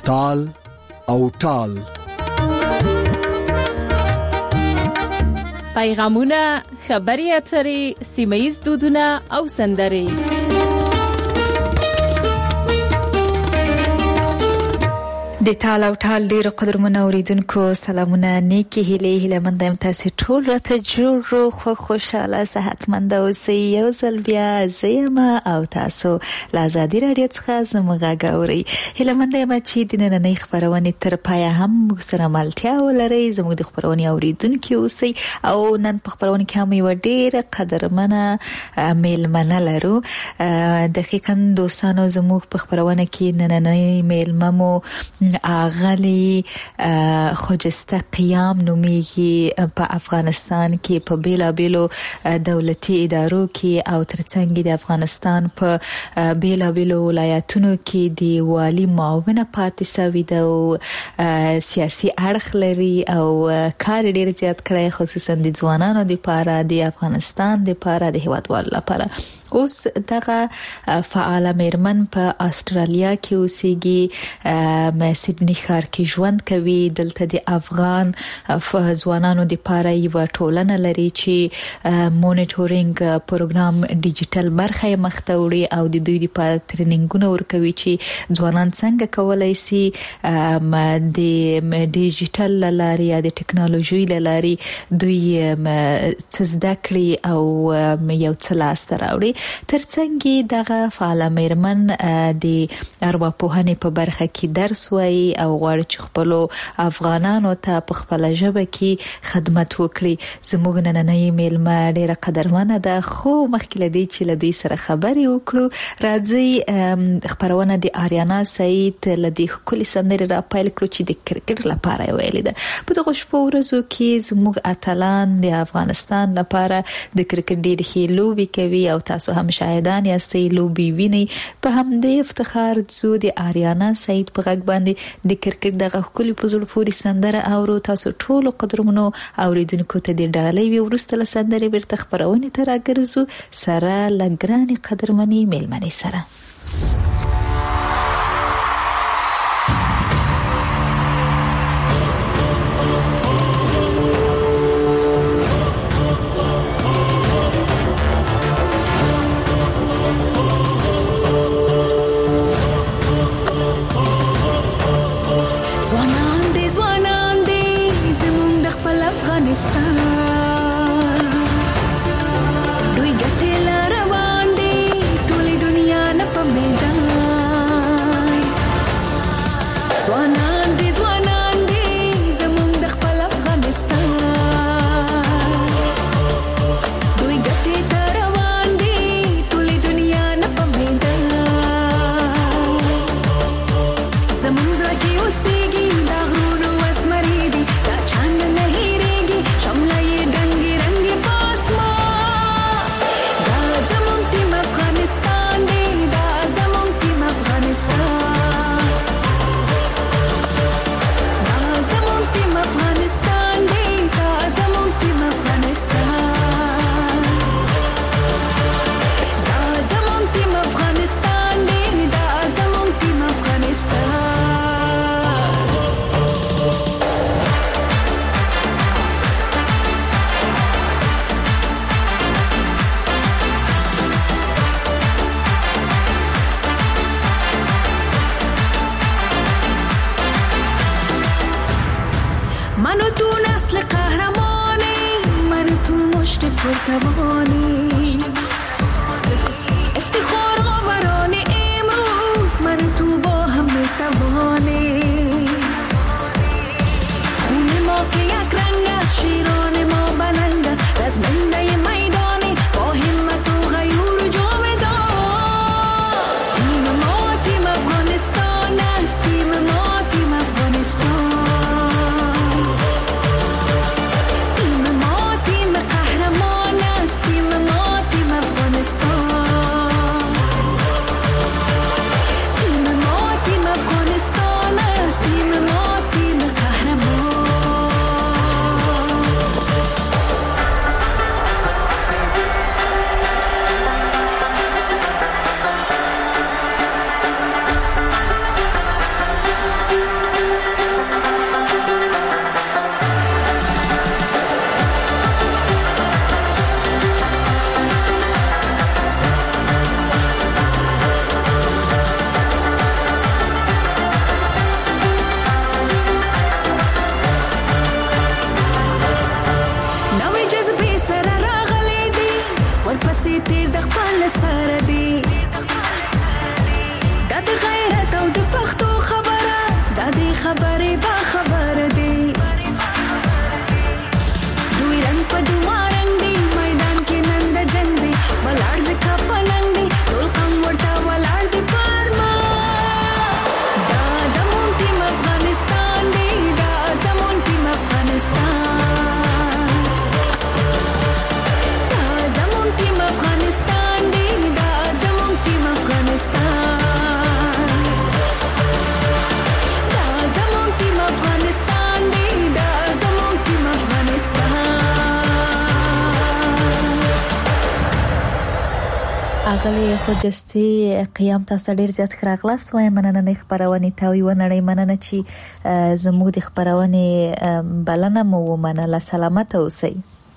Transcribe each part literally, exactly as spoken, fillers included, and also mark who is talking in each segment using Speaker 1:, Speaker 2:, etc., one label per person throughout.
Speaker 1: تال او ټال.
Speaker 2: پیغامونه، خبري اترې، سیمه‌ییز دودونه او سندرې.
Speaker 3: د ټال او ټال ډیرو قدرمنو اوریدونکو سلامونه، نیکی هیلې هیله مند یم تاسو ټول راته جوړ خو خوشاله صحتمند اوسئ. یو ځل بیا زما او تاسو له آزادي رادیو څخه زموږ غاوري. هیله مند یم چې د نننۍ خبرونه تر پایه هم سره ملتیا ولرئ، زموږ د خبرونه اوریدونکو اوسئ. او نن په خبرونه کې هم یو ډیر قدرمنه میلمنه لرو. دقیقاً دوستانو زموږ په خبرونه کې نننۍ میلممو اغلی خجسته قیام نومیږي. په افغانستان کې په بیلا بیلو دولتي ادارو کې او ترڅنګ د افغانستان په بیلا بیلو ولایتونو کې د والی معاونه پاتې سوي ده او سیاسي اړخ لري او کار ډیر زیات کړی، خصوصا د ځوانانو لپاره، د افغانستان لپاره، د هیوادوالو لپاره. اوس دغه فعال میرمن په استرالیا کې اوسېږي، سیدنی ښار کې ژوند کوي. دلته د افغان ځوانانو لپاره یو ټولنه لري چې مونیټورینګ پروګرام ډیجیټل برخه یې مخته وړي او د دوی لپاره ټریننګونه ورکوي چې ځوانان څنګه کولای شي د ډیجیټل لارې یا د ټکنالوژي لارې دوی څه زده کړي او یو څه لاسته راوړي. ترڅنګ دغه فعال میرمن د ارواپوهنې په برخه کې درس وایي او غواړي چې خپل افغانانو ته په خپل ژبه کې خدمت وکړي. زموږ نننۍ میلمه ډیره قدرمنه ده، خو مخکې لدی چې لدی سره خبرې وکړو راځي خبرونه د آریانا سعید لدی کلی سندرې را پایل کړو چې د کرکټ لپاره ویلې ده. په دغه شپه ورځو کې زموږ اتلان د افغانستان لپاره د کرکټ ډېر ښه لوبي کوي او تاسو هم شاهدان یاستئ لوبي ویني. په همدې افتخار زو د آریانا سعید په غږ باندې د کرکټ دغه کلی په زړه پورې سندره اورو. تاسو ټول قدرمنو اوریدونکو ته د ډالۍ وی ورسته له سندرې بیرته خبرونه تر راګرځو سره لګراني قدرمنې میلمنې سره.
Speaker 4: Team
Speaker 3: خاغلی خوجستی قیام تاسو ډیر زیات راغلاس وای مننه نه خبرونه تاوی ونړی مننه چې زموږ د خبرونه بلنه مو مننه سلامت اوسئ.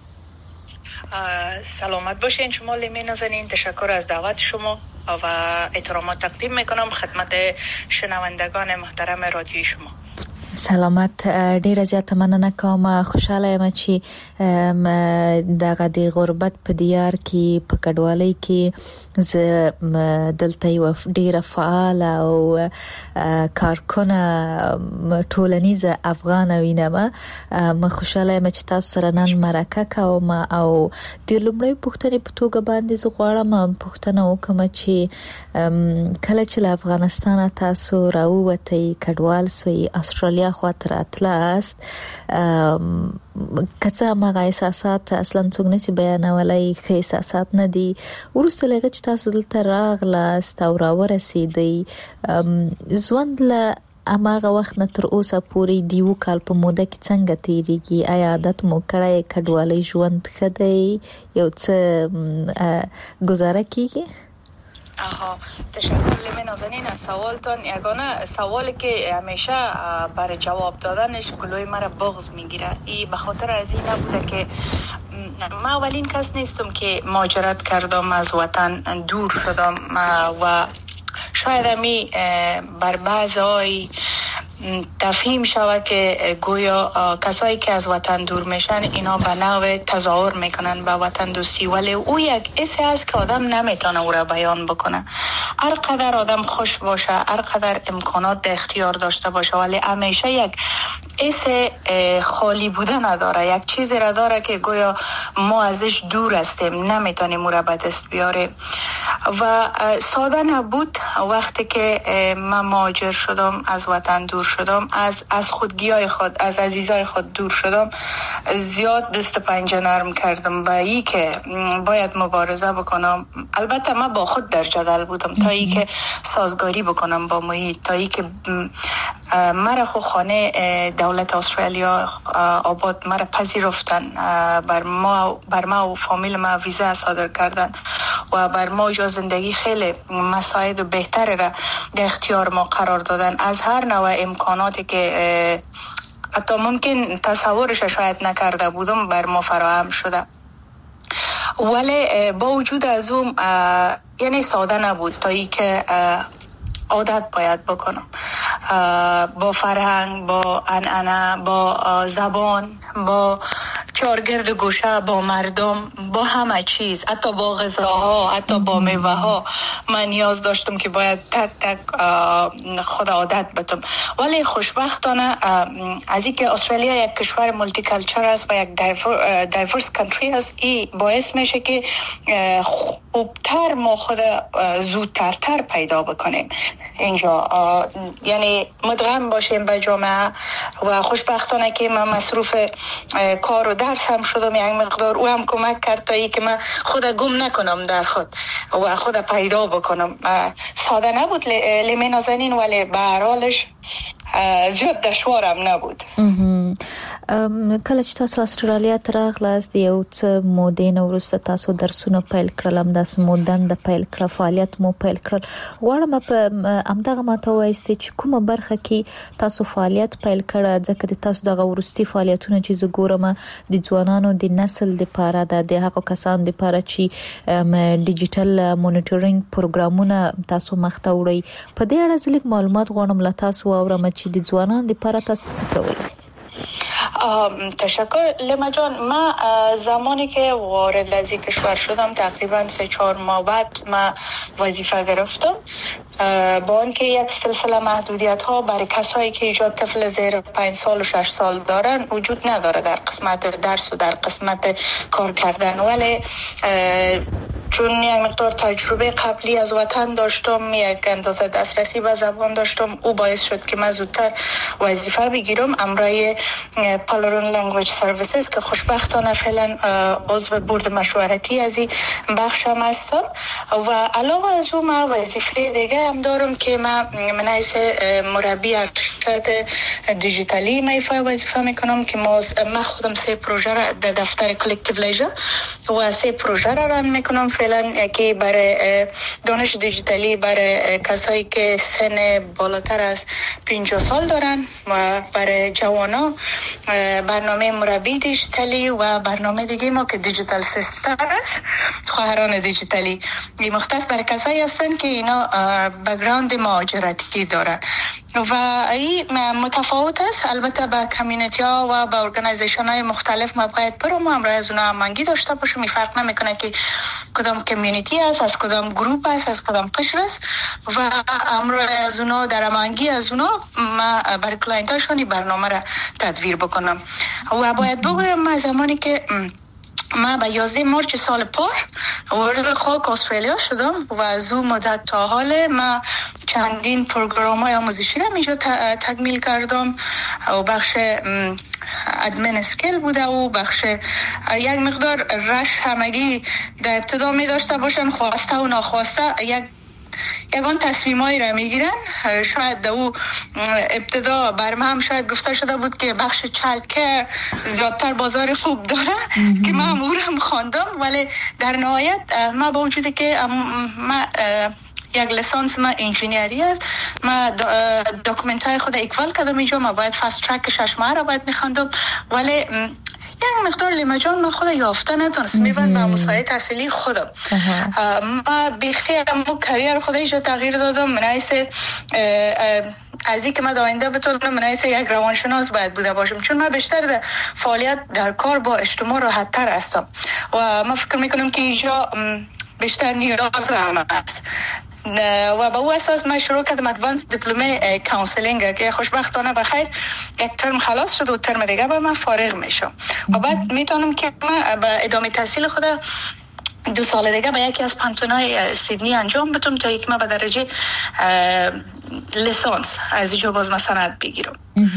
Speaker 4: سلامت باشین شما لیمه نازنین. تشکر از دعوت شما و احترامات تقدیم میکنم خدمت شنوندگان محترم رادیوی شما.
Speaker 3: سلامت. ډیر زیات مننه کوم. خوشاله یم چې دغه د غربت په دیار کې په کډوالۍ کې ز دلته یو ډیر فعال او کارکونه ټولنیزه افغان وینم. ما خوشاله یم چې تاسو سره نن مرکه کوم او د لومړی پوښتنې په توګه باندې زه غواړم پوښتنه وکم چې کله چې له افغانستان تاسو راووتئ کډوال سوی استرالیا خاطر اتلاست کڅه ما احساسات اصلا څنګه نسی بیانولای خې احساسات نه دي ورسته لږ چې تاسو دلته راغلاست او راورسېدئ ژوند له اماغه وخت نه تر اوسه پورې دیو کال په موده کې څنګه تیریږي؟ آیا عادت مو کړی کډوالۍ ژوند ښه دی یو څه گزاره کیږي؟
Speaker 4: آها تشکر لیمه نازنین از سوالتان. یگانه سوالی که همیشه برای جواب دادنش گلوی مرا بغض میگیره ای به خاطر از این نبوده که ما اولین کس نیستم که مهاجرت کردم از وطن دور شدم و شاید همی بر بعضی تفهیم شود که گویا کسایی که از وطن دور میشن اینا به نوع تظاهر میکنن به وطن دوستی ولی او یک حسی است که آدم نمیتونه او را بیان بکنه. هر قدر آدم خوش باشه هر قدر امکانات در اختیار داشته باشه ولی همیشه یک حس خالی بودن نداره. یک چیزی را داره که گویا ما ازش دور هستیم نمیتونیم او را به دست بیاریم و ساده نبود. وقتی که من مهاجر شدم از وطن دور شدم از از خودگیای خود از عزیزای خود دور شدم زیاد دست پنجه نرم کردم با ای که باید مبارزه بکنم. البته من با خود در جدل بودم تا ای که سازگاری بکنم با محیط تا ای که مرا خو خانه دولت استرالیا آباد مرا پذیرفتن بر ما بر ما و فامیل ما ویزا صادر کردن و بر ما جا زندگی خیلی مساعد و بهتر را در اختیار ما قرار دادن. از هر نوع امکاناتی که حتی ممکن تصورش شاید نکرده بودم بر ما فراهم شده ولی با وجود از اون یعنی ساده نبود تا ای که عادت باید بکنم با فرهنگ با عنعنه با زبان با چارگرد گوشه با مردم با همه چیز حتی با غذاها حتی با میوه ها من نیاز داشتم که باید تک تک خود عادت بتم. ولی خوشبختانه از اینکه استرالیا یک کشور مولتی کالچر است و یک دایورس کانتری است این باعث میشه که خوبتر ما خود زودترتر پیدا بکنیم اینجا یعنی مدغم باشیم به جامعه و خوشبختانه که من مصروف کار و درس هم شدم یک مقدار او هم کمک کرد تا ای که من خود گم نکنم در خود و خود پیدا بکنم. ساده نبود لیمه نازنین ولی به هر حالش زیاد دشوارم نبود.
Speaker 3: کله چې تاسو استرالیا ته راغلاست یو څه مودې نه وروسته تاسو درسونه پیل کړل همداسې مو دنده پیل کړه فعالیت مو پیل کړل غواړم په همدغه ماته وایستې چې کومه برخه کې تاسو فعالیت پیل کړه ځکه د تاسو دغه وروستي فعالیتونه چې زه ګورم د ځوانانو د نسل لپاره د هغو کسانو لپاره چې ډیجیټل مونیټورینګ پروګرامونه تاسو مخته وړئ په دې اړه ځلګ معلومات غواړم له تاسو واورم چې د ځوانانو لپاره تاسو څه کوئ؟
Speaker 4: تشکر لیما جان. من زمانی که وارد از این کشور شدم تقریبا سه چهار ماه بعد من وظیفه گرفتم با آنکه یک سلسله محدودیت ها برای کسایی که ایجاد طفل زیر پنج سال و شش سال دارن وجود نداره در قسمت درس و در قسمت کار کردن ولی چون یک مقدار تجربه قبلی از وطن داشتم یک اندازه دسترسی به زبان داشتم او باعث شد که من زودتر وظیفه بگیرم امرای پالرون لنگویج سرویسز که خوشبختانه فعلا عضو بورد مشورتی از این بخشم هستم و علاوه از اون من وظیفه دیگه هم دارم که من من حیث مربی ارشد دیجیتالی میفای وظیفه میکنم که من خودم سه پروژه را در دفتر کلکتیو لیژر و سه پروژه را ران میکنم فعلا که برای دانش دیجیتالی برای کسایی که سن بالاتر از پنجاه سال دارن و برای جوانا برنامه مربی دیجیتالی و برنامه دیگه ما که دیجیتال سیستر است، خواهران دیجیتالی. این مختص برای کسایی هستن که اینا بک‌گراند مهاجرتی دارن و این متفاوت است. البته با کمیونیتی ها و با ارگانایزیشن های مختلف ما باید برام همراه از اونا هماهنگی داشته باشیم. می فرق نمیکنه که کدام کمیونیتی است، از کدام گروپ است، از کدام قشر است و همراه از اونا در هماهنگی از اونا ما برای کلاینت هاشون برنامه را تدویر بکنم. و باید بگویم ما زمانی که ما به یازده مارچ سال پار وارد خاک استرالیا شدم و از اون مدت تا حال ما چندین پروگرام های آموزشی را اینجا تکمیل کردم و بخش ادمن اسکیل بوده و بخش یک مقدار رش همگی در ابتدا می داشته باشن، خواسته و ناخواسته یک یگان تصمیمایی را میگیرن. شاید دو ابتدا برم هم شاید گفته شده بود که بخش چایلد کیر زیادتر بازار خوب داره که من امور هم خواندم، ولی در نهایت ما با وجودی که ما یک لیسانس ما انجینیری است، ما داکومنت های خود اکوال کردم اینجا، ما باید فاست ترک شش ماه را باید میخواندم، ولی یک مقدار لیمجان من خود یافته ندانست میبند به مساعد تحصیلی خودم. ما بیخی مو کریر خود ایجا تغییر دادم. من حیث از این که من داینده بتونم من حیث یک روانشناس باید بوده باشم، چون من بیشتر در فعالیت در کار با اجتماع راحت تر هستم و من فکر میکنم که اینجا بیشتر نیاز هم است و با او اساس من شروع کردم ادوانس دیپلمه کانسلینگ که خوشبختانه بخیر یک ترم خلاص شد و ترم دیگه با من فارغ میشم و بعد میتونم که من به ادامه تحصیل خود دو سال دیگه با یکی از پانتونای سیدنی انجام بدم تا یک ما به درجه لیسانس از اینجا باز مسند بگیرم.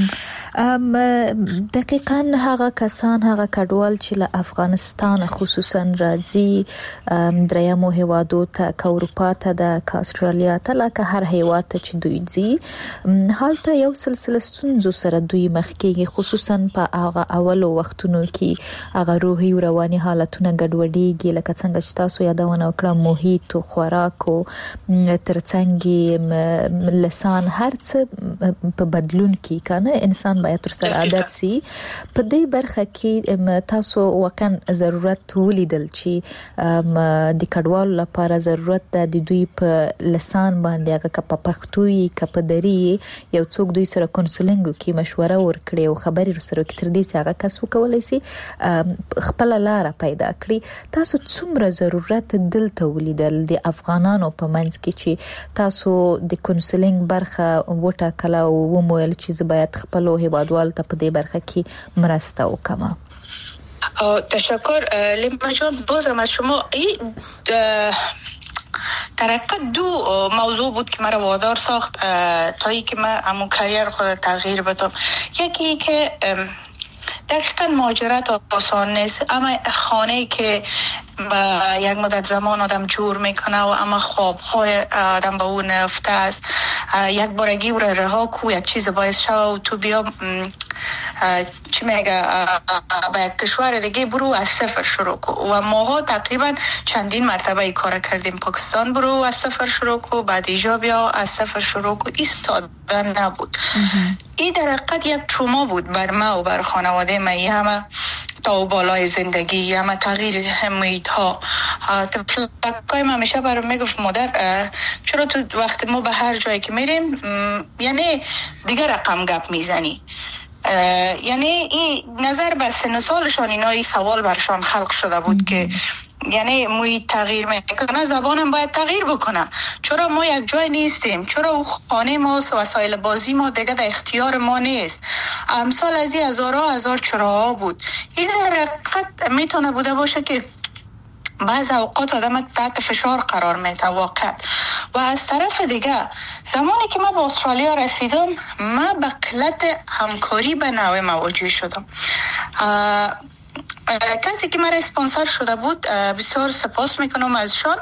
Speaker 3: دقیقاً هغه کسان هغه کډوال چې له افغانستان خصوصا راځي دریمو هیوادو ته که اروپا ته ده که استرالیا ته لکه هر هیواد ته چې دوی ځي هلته یو سلسله ستونزو سره دوی مخ کېږي، خصوصا په هغه اولو وختونو کې هغه روحي او رواني حالتونه ګډوډېږي لکه څنګه چې تاسو یادونه وکړه محیط او خوراک او ترڅنګ لسان هر څه په بدلون کې کنه انسان باید تر سره عادت سي. په دې برخه کې تاسو واقعا ضرورت ولیدل چې د کډوالو لپاره ضرورت ده د دوی په لسان باندې هغه که په پښتو وي که په دري یو څوک دوی سره کونسلینګ وکړي، مشوره ورکړي او خبرې سره وکړي تر دې چې هغه کس وکولای سي خپل لاره پیدا کړي. تاسو څومره ضرورت دلته ولیدل د افغانانو په منځ کې چې تاسو د کونسلینګ برخه وټاکله او ومویل چې زه باید خپل هیوادوال ته په دې برخه کې مرسته وکړم؟
Speaker 4: تشکر لیما جان. بازم از شما این در حقیقت دو موضوع بود که مرا وادار ساخت تا ای که من همون کریر خود تغییر بدم. یکی که دقیقا مهاجرت آسان نیست، اما خانه‌ای که با یک مدت زمان آدم جور میکنه و اما خوابهای آدم با اون نفته است، یک بارگی او را رها کو یک چیز باعث شو و تو بیا چی میگه با یک کشور دیگه برو از صفر شروع کو. و ماها تقریبا چندین مرتبه ای کار کردیم. پاکستان برو از صفر شروع کو، بعد ایجا بیا از صفر شروع کو. این ساده نبود. این در حقیقت یک تروما بود بر ما و بر خانواده ما. این همه تا و بالای زندگی، همه تغییر محیط ها. تفلکای ما همیشه برام میگفت مادر چرا تو وقت ما به هر جایی که میریم یعنی دیگه رقم گپ میزنی، یعنی این نظر به سن و سالشان اینا این سوال برشان خلق شده بود که یعنی محیط تغییر میکنه، زبانم باید تغییر بکنه. چرا ما یک جای نیستیم؟ چرا او خانه ما وسایل بازی ما دیگه در اختیار ما نیست؟ امثال از این هزارها هزار چراها بود. این در حقیقت میتونه بوده باشه که بعض اوقات آدم تحت فشار قرار میده واقعا. و از طرف دیگه زمانی که من به استرالیا رسیدم من به قلت همکاری به نوع مواجه شدم. کسی که مرا اسپانسر شده بود بسیار سپاس میکنم ازشان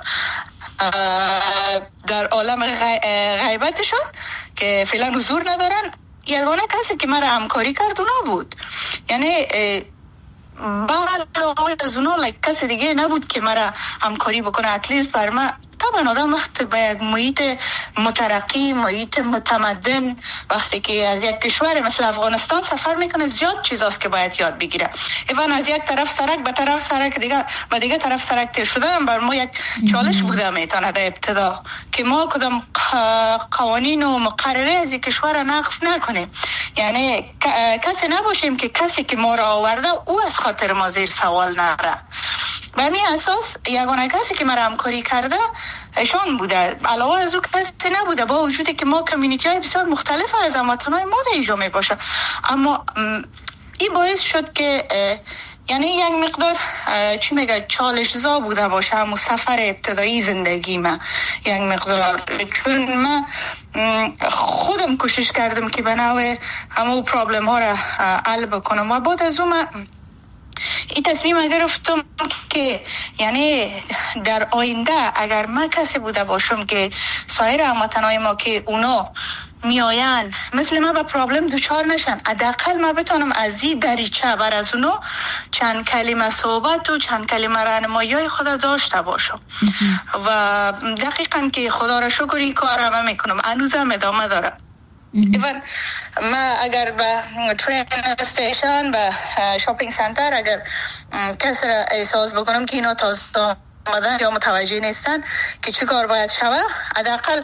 Speaker 4: در عالم غیبتشان که فعلا حضور ندارن. یگانه کسی که مرا همکاری کرد اونا بود. یعنی بعد از اونا کسی دیگه نبود که مرا همکاری بکنه. اتلیست بر من طبعا آدم وقت به یک محیط مترقی، محیط متمدن، وقتی که از یک کشور مثل افغانستان سفر میکنه زیاد چیزاست که باید یاد بگیره. ایوان از یک طرف سرک به طرف سرک دیگه و دیگه طرف سرک تیر شدن بر ما یک چالش بوده میتونه در ابتدا که ما کدام قوانین و مقرره از یک کشور نقض نکنیم. یعنی کسی نباشیم که کسی که ما را آورده او از خاطر ما زیر سوال نره. به همین اساس یگانه کسی که مرا همکاری کرده ایشان بوده. علاوه از او کسی نبوده، با وجودی که ما کمیونیتی های بسیار مختلف از هموطنان ما در اینجا می باشه. اما این باعث شد که یعنی یک مقدار چی میگه چالش زا بوده باشه همون سفر ابتدایی زندگی من یک مقدار، چون من خودم کوشش کردم که به نوع همون پرابلم ها را حل بکنم و بعد از اون من این تصمیم گرفتم که یعنی در آینده اگر من کسی بوده باشم که سایر هموطنای ما که اونا میآین مثل ما به پرابلم دوچار نشن، حداقل ما بتونم از این دریچه بر از اونا چند کلمه صحبت و چند کلمه راهنمایی خود داشته باشم. و دقیقاً که خدا را شکری کار همه میکنم، هنوزم ادامه داره. ایوان ما اگر به ترین استیشن به شاپینگ سنتر اگر کسی را احساس بکنم که اینا تازه آمدن یا متوجه نیستن که چه کار باید شوه، حداقل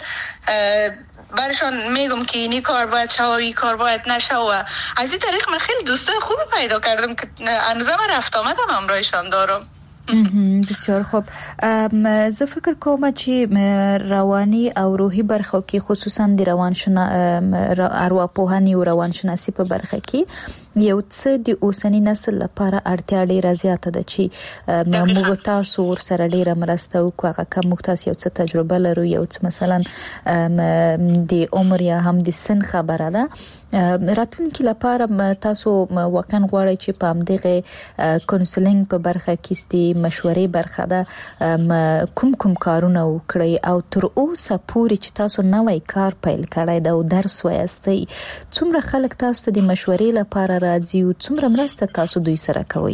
Speaker 4: برشان میگم که اینی کار باید شوه و این کار باید نشوه. و از این طریق من خیلی دوستای خوبی پیدا کردم که هنوزم رفت آمدم همراهشان دارم.
Speaker 3: بسیار خوب. زه فکر کوم چې رواني او روحي برخه کې خصوصا د روانشنا ارواپوهنې او روانشناسي په برخه کې یو څه د اوسنی نسل لپاره اړتیا ډیره زیاته ده چې موږ تاسو ور سره ډیره مرسته وکړو. هغه کوم تاسو یو څه تجربه لرو، یو څه مثلا د عمر یا هم د سن خبره ده، راتلونکي لپاره تاسو واقعا غواړئ چې په همدغه کونسلینګ په برخه کې ستې مشورې برخه ده کوم کوم کارونه وکړئ او تر اوسه پورې چې تاسو نوې کار پیل کړئ دا او درس وایستئ، څومره خلک تاسو ته د مشورې لپاره راځي او څومره مرسته تاسو دوی سره کوئ؟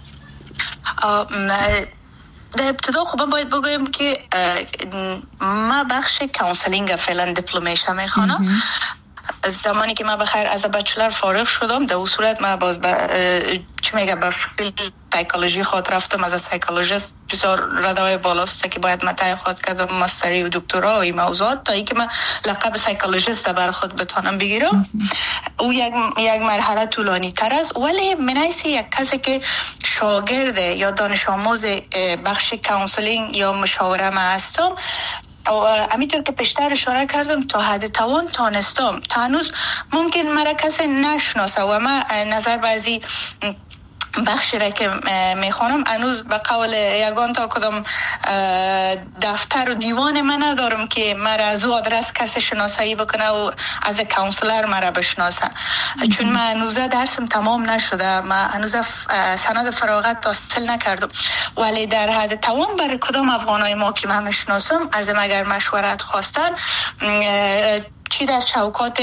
Speaker 4: در ابتدا خب من باید بگویم که ما بخش کانسلینگ فعلا دیپلمش میخوانم. از زمانی که من بخیر از بچلر فارغ شدم در اون صورت من باز با چی میگه با فیلد سایکولوژی خود رفتم. از سایکولوژیست بسیار ردای بالاست که باید متای خود کردم ماستری و دکترا و این موضوعات تا ای که من لقب سایکولوژیست بر خود بتانم بگیرم. او یک یک مرحله طولانی تر است، ولی منایسی یک کسی که شاگرد یا دانش آموز بخش کانسلینگ یا مشاوره ما هستم و همینطور که پیشتر اشاره کردم تا حد توان تانستم تا هنوز ممکن مرا کسی نشناسه و من نظر بعضی بخشی را که میخوانم هنوز به قول یگان تا کدام دفتر و دیوان من ندارم که مرا از او آدرس کسی شناسایی بکنه و از کانسلر مرا بشناسه، چون من هنوز درسم تمام نشده، من هنوز سند فراغت حاصل نکردم. ولی در حد توان برای کدام افغانای ما که من میشناسم از اگر مشورت خواستن چی در چوکات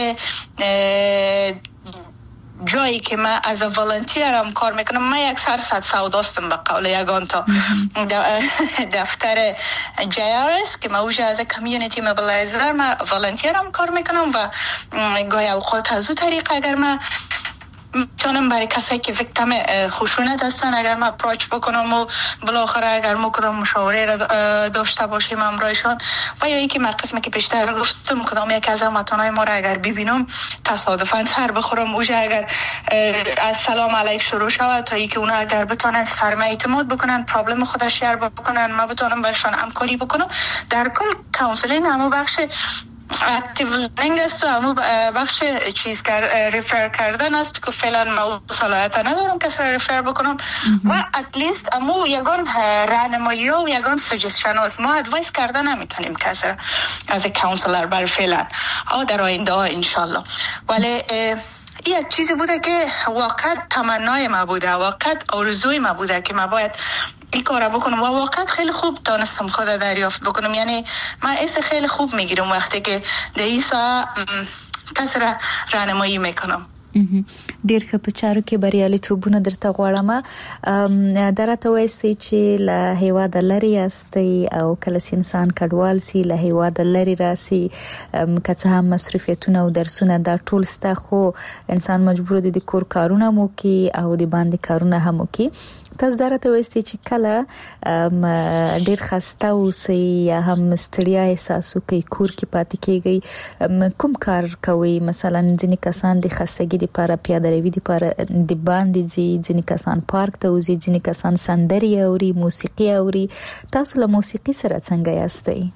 Speaker 4: جایی که من از والنتیرم کار میکنم، من یک سرصد سوداستم به قول یگان تا دفتر جی آر اس که من اوجه از کمیونیتی موبیلایزر من والنتیرم کار میکنم و گاهی اوقات از او طریق اگر من میتونم برای کسایی که ویکتیم خشونت هستن اگر من اپروچ بکنم و بالاخره اگر ما کدام مشاوره را داشته باشیم همراهشان و یا اینکه من قسمی که پیشتر گفتم کدام یک از هموطنای ما را اگر ببینم تصادفاً سر بخورم اوجه اگر از سلام علیک شروع شود تا اینکه اونا اگر بتونن سرمه اعتماد بکنن پرابلم خودش شیر بکنن ما بتونم برشان همکاری بکنم. در کل کانسلینگ همو بخش اکتیو لرنینگ است و همو بخش چیز کر ریفر کردن است که فعلا ما صلاحیت ندارم کسی را ریفر بکنم و اتلیست همو یگان راهنمایی و یگان سجستشن است. ما ادوایس کردن نمیتونیم کسی را از کانسلر بر فعلا او در آینده ها انشالله. ولی یک چیزی بوده که واقعا تمنای ما بوده، واقعا آرزوی ما بوده که ما باید این کار بکنم و واقعا خیلی خوب دانستم خود دریافت بکنم. یعنی من ایسا خیلی خوب میگیرم وقتی که در ایسا کسی را راهنمایی میکنم.
Speaker 3: ډیر ښه په چارو کې بریالیتوبونه درته غواړم. درته وایي چې له هیواد لري استي او کله انسان کډوال سي له هیواد لري راسي که څه هم مصرفیتونه او درسونه دا ټول ستا خو انسان مجبور دي د کور کارونه مو کوي او د باندې کارونه هم کوي. تاسو درته وایي چې کله ډیر خسته اوسئ یا هم ستړیا احساس کوي کور کې پاتې کیږي کوم کار کوي؟ مثلا ځینې کسان د خستګي لپاره پیاده روي لپاره د باندې ځي، ځینې کسان پارک ته وځي، ځینې کسان سندري اوري، موسیقي اوري. تاسو له موسیقي سره څنګه یاستئ؟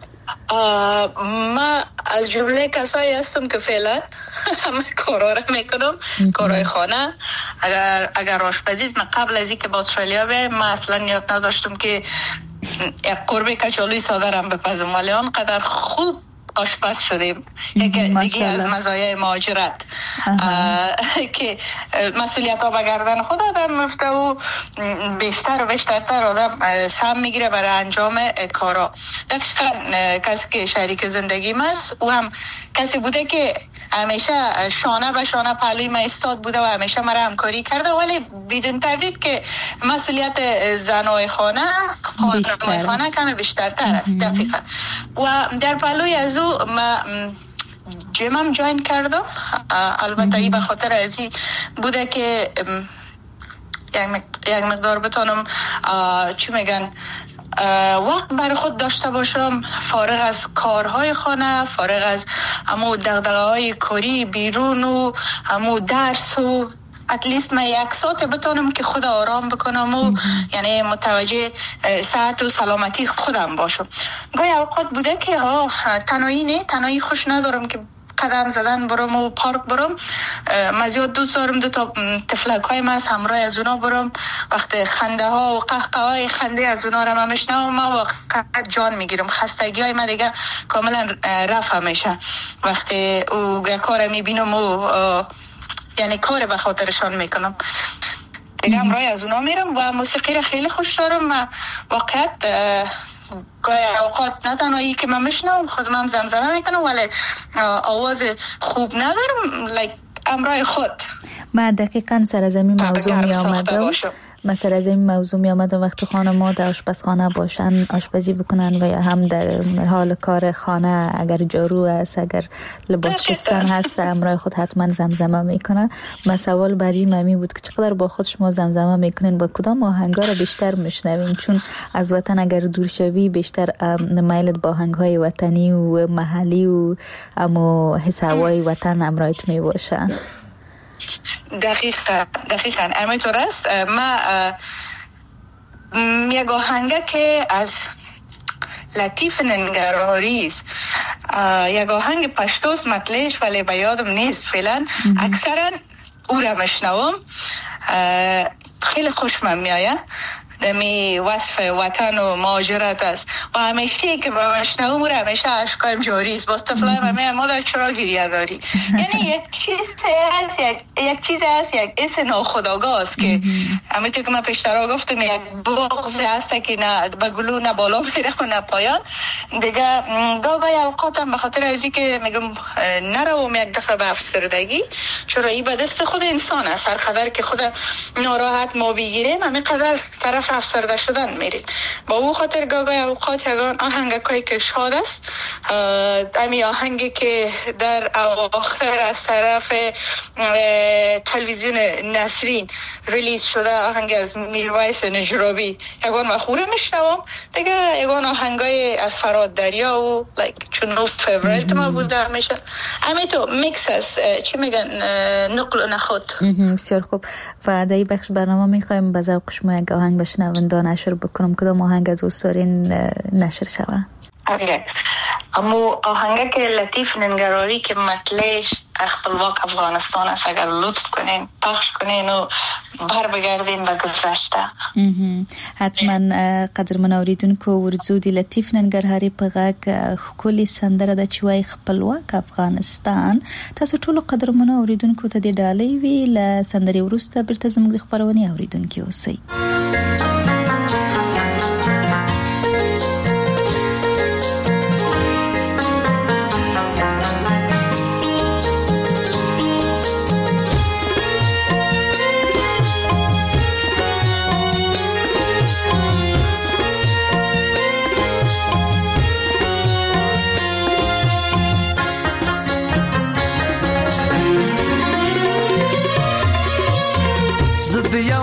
Speaker 4: ما از جمله کسایی هستم که فعلا همه کارا رو میکنم، کارهای خانه. اگر اگر آشپزی من قبل از اینکه با استرالیا بیایم ما اصلا نیت نداشتم که یک قرمه کچالوی ساده رو بپزم، ولی آنقدر خوب آشپز شدیم. یکی دیگه از مزایای مهاجرت که مسئولیت ها به گردن خود آدم میفته و بیشتر و بیشترتر آدم سهم میگیره برای انجام کارا. دقیقا کسی که شریک زندگیم است او هم کسی بوده که همیشه شانه به شانه پهلوی من ایستاد بوده و همیشه مرا همکاری کرده، ولی بدون تردید که مسئولیت زنای خانه خانمای خانه کمی بیشترتر است. دقیقا. و در پهلوی از او ما جیمم جوین کردم. البته ای به خاطر از این بوده که یک مقدار بتونم چی میگن وقت برای خود داشته باشم، فارغ از کارهای خانه، فارغ از همو دغدغه‌های کاری بیرون و همو درس و اتلیست من یک ساعت بتونم که خود آرام بکنم و یعنی متوجه صحت و سلامتی خودم باشم. گاهی اوقات بوده که ها تنهایی نه، تنهایی خوش ندارم که قدم زدن برم و پارک برم. من زیاد دوست دارم دو تا تفلک های من همراه از اونا برم. وقت خنده ها و قهقه های خنده از اونا رو من میشنوم، من واقعا جان میگیرم. خستگی های من دیگه کاملا رفت همیشه وقتی او کار میبینم و یعنی کار به خاطرشان میکنم دیگه همراه از اونا میرم. و موسیقی رو خیلی خوش دارم. من واقعا گاهی اوقات نه تنهایی که من میشنم خودم هم زمزمه میکنم، ولی آواز خوب ندارم لایک امرای خود.
Speaker 3: من دقیقاً سر از این موضوع می آمدم من سر از این موضوع می آمدم وقت خانم‌ها در آشپزخانه باشن، آشپزی بکنن و یا هم در حال کار خانه اگر جارو است، اگر لباس شستن هست، امرای خود حتما زمزمه میکنن. من سوال بعدی ممی بود که چقدر با خود شما زمزمه میکنین، با کدام آهنگا رو بیشتر میشنوین؟ چون از وطن اگر دور شوی بیشتر میلت با آهنگ‌های وطنی و محلی و اما حس هوای وطن امرایت میباشن.
Speaker 4: دقیقا دقیقا همینطور است. ما یک آهنگه که از لطیف ننگرهاری است، یک آهنگ پشتوست مطلعش ولی به یادم نیست فعلا. اکثرا او را میشنوم، خیلی خوشم میآید. دمی وصف وطن و مهاجرت است و همیشه که با مشنوم رو همیشه اشکایم جاری است. باز طفلای من میگن مادر چرا گریه داری؟ یعنی یک چیز هست، یک یک چیز هست، یک حس ناخودآگاه است که همینطور که من پیشتر گفتم یک بغض هست که نه به گلو نه بالا میره و نه پایان. دیگه گاهی اوقاتم به خاطر ازی که میگم نروم یک دفعه به افسردگی، چرا این به دست خود انسان است. هر قدر که خود ناراحت ما بگیریم همین قدر طرف افسرده شدن میریم. با او خاطر گاهی اوقات یگان آهنگایی که شاد است، امی آهنگی که در اواخر از طرف تلویزیون نسرین ریلیز شده، آهنگ از میرویس نجرابی، یگان مخوره میشنوم. دیگه یگان آهنگای از فراد دریا و لایک چون فیوریت ما بوده همیشه. امی تو میکس است، چی میگن، نقل و نخود.
Speaker 3: بسیار خوب. و در این بخش برنامه میخوایم به ذوق شما یک آهنگ بشنونده نشر بکنم. کدام آهنگ از دوستارین نشر شوه؟
Speaker 4: اوکی. اما آهنگ که لطیف ننگراری که مطلعش خپلواک افغانستان است، اگر لطف کنین پخش کنین و بر بگردین به گذشته.
Speaker 3: حتما. قدرمن اوریدونکو ورزو دی لطیف ننګرهاري په غږ ښکلې سندره د چې وایي خپلواک افغانستان. تاسو ټول قدرمن اوریدونکو ته د ډالۍ وی له سندرې وروسته بیرته زموږ خبرونه اوریدونکو اوسئ.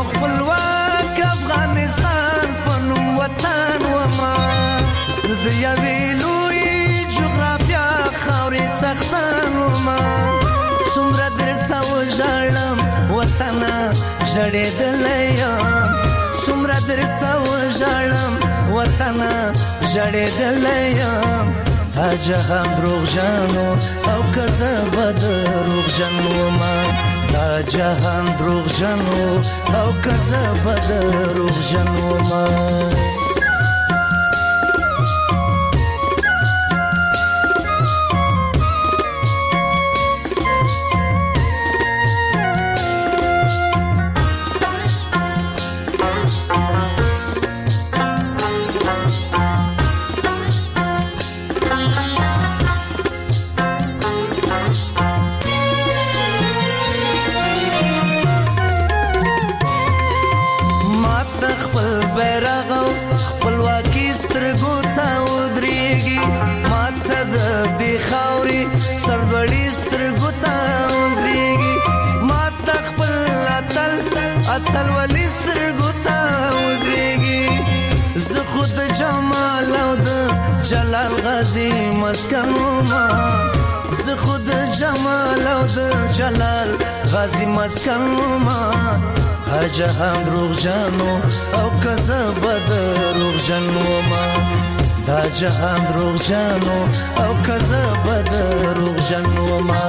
Speaker 5: یو خپلواک افغانستان په نوم وطن وما زه د یوې لویې جغرافیا خاورې څښتن وما څومره درته وژاړم وطنه ژړېدلی یم څومره درته وژاړم وطنه ژړېدلی یم دا جهان دروغجنو او که زه به دروغجن ومه دا جهان دروغجنو او که زه به دروغجن ومه سربړی سترګو ته ودرېږي ما ته خپل اتل اتل ولي سترګو ته ودرېږي زه خو د جمال او د جلال غازي مسکن وما زه خو د جمال او د جلال غازي مسکن وما دا جهان دروغجنو او که زه به دروغجن وما دا جهان دروغجنو او که زه به دروغجن ومه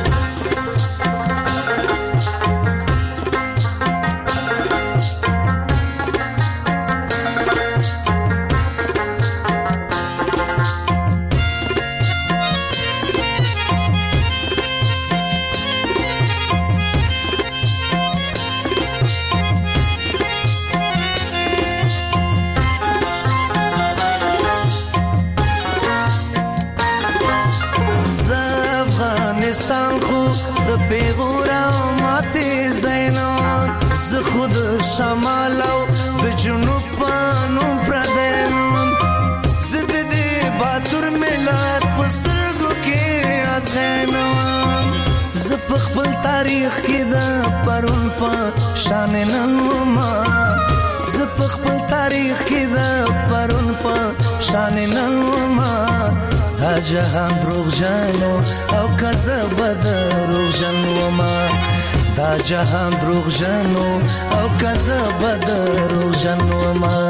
Speaker 5: شمال او د جنوب په نوم پردینم زه د دې باتور ملت په سترګو کې ازغینم زه په خپل تاریخ کې د پرون په شان نن وما زه په خپل تاریخ کې د پرون په شان نن وما دا جهان دروغجنو او که زه به دروغجن وما دا جهان دروغجنو او که زه به دروغجن ومه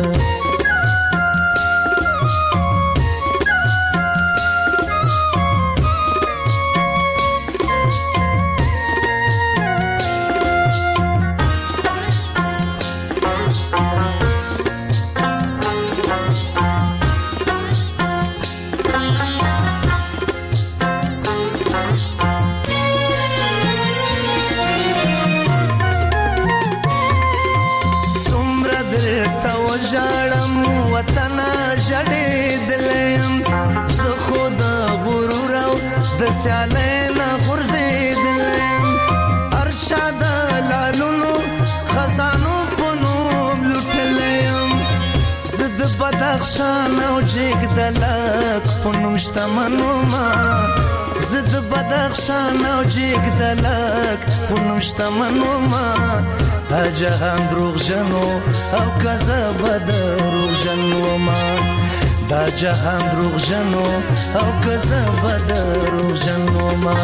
Speaker 5: ژړم وطن ژړېدلم زه خو د غرور او د سیالۍ نه غورځېدلم هر چا د لالونو خزانو په نوم لوټلی یم زه د بدخشان او جګدلک په نوم شتمن ومه زه د بدخشان او جګدلک په نوم شتمن ومه دا جهان دروغجنو او که زه به دروغجن ومه دا جهان دروغجنو او که زه به دروغجن ومه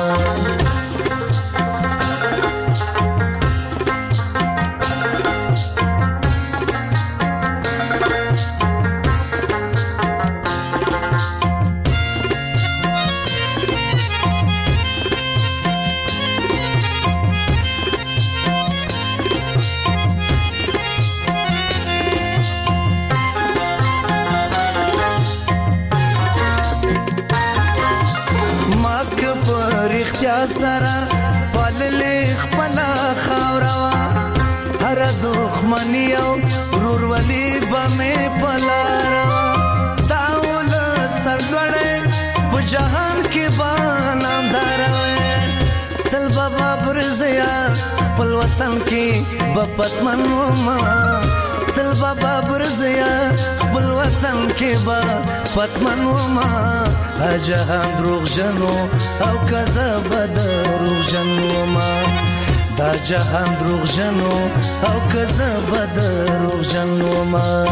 Speaker 5: سره پاللې خپله خاوره وه هره دښمني او ورورولي به مې په لاره وه دا ولس سرلوړی په جهان کې به نامداره وی تل به بابر زیا خپل وطن کې به پتمن ومه تل به بابر زیا خپل وطن کې به پتمن ومه جهان دروغجنو او که زه به دروغجن ومه دا جهان دروغ جنو او کذب دروغ جنو ما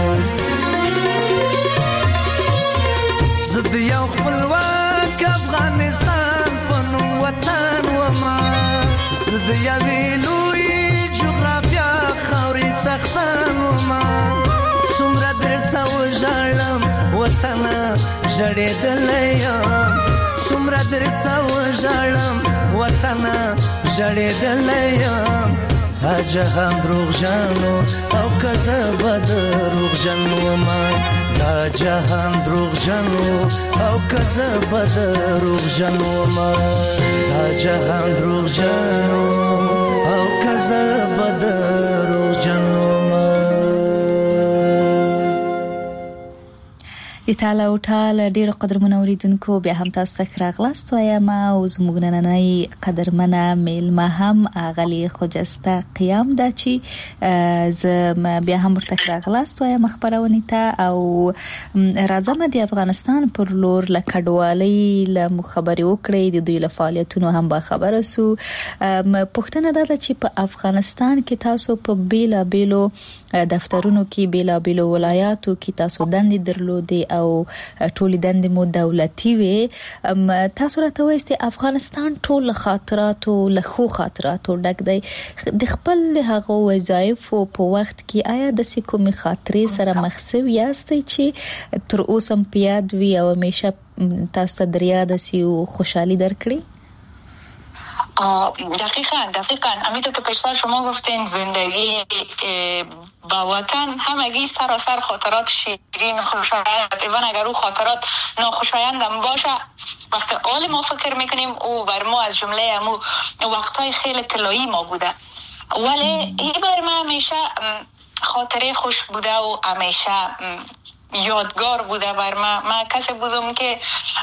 Speaker 5: زد یو خپلواک افغانستان پنو وطن و ما زد یوی لوی جغرافیا خاوری څښتن و ما څومره درته وژاړم وطنه ژړېدلی یم څومره درته وژاړم وطنه ژړېدلی یم دا جهان دروغجن او کذب دروغجن و ما دا جهان دروغجن او کذب دروغجن و ما دا جهان دروغجن او کذب دروغجن و ما
Speaker 3: د تعالی او تعالی ډیر قدرمن اوریدونکو بیا هم تاسو ته راغلاست وایم او زموږ نننۍ قدرمنه میلمه هم اغلی خجسته قیام ده چې ز بیا هم ورته راغلاست وایم خبرونه ته او راځم د افغانستان پر لور لکډوالۍ له مخبري وکړې د دوی له فعالیتونو هم با خبره سو پښتنه ده چې په افغانستان کې تاسو په بیلا بیلو دفترونو کې بیلا بیلو ولایاتو کې تاسو دندې درلودې او ټول دندې مو دولتي وي تاسو راته وایي افغانستان ټول خاطراتو له خو خاطراتو ډک دی د خپل هغه وظایف په وخت کې آیا د کومې خاطرې سره مخسو یاستئ چې تر اوسه په یاد وي او همیشه تاسو ته در یاد سي او خوشحالي درکړي
Speaker 4: دقیقاً دقیقاً همینطور که پیشتر شما گفتین زندگی با وطن همگی سراسر خاطرات شیرین خوشایند است ایوان اگر او خاطرات ناخوشایند هم باشه وقتی آل ما فکر میکنیم او بر ما از جمله امو وقتهای خیلی طلایی ما بوده ولی این بر ما همیشه خاطره خوش بوده و همیشه یادگار بوده بر ما من کسی بودم که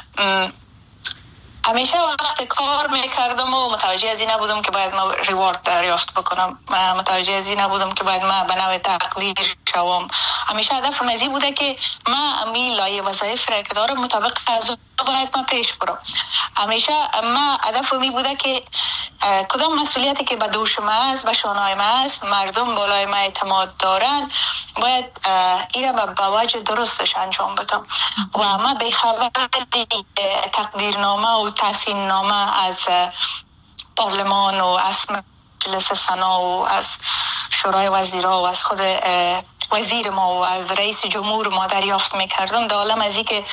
Speaker 4: همیشه وقت کار میکردم و متوجه از این نبودم که باید ما ریوارد دریافت بکنم متوجه از این نبودم که باید ما به نوع تقدیر شوم همیشه هدفم از این بوده که ما امی لایه وظایف را که دارم مطابق از باید ما پیش برم همیشه ما هدفم این بوده که کدام مسئولیتی که به دوش ما است به شانهای ما است مردم بالای ما اعتماد دارن باید این را به وجه درستش انجام بدم و ما به خبر تقدیرنامه و تحسین نامه از پارلمان و از مجلس سنا و از شورای وزیرا و از خود وزیر ما و از رئیس جمهور ما دریافت میکردم در عالم از این که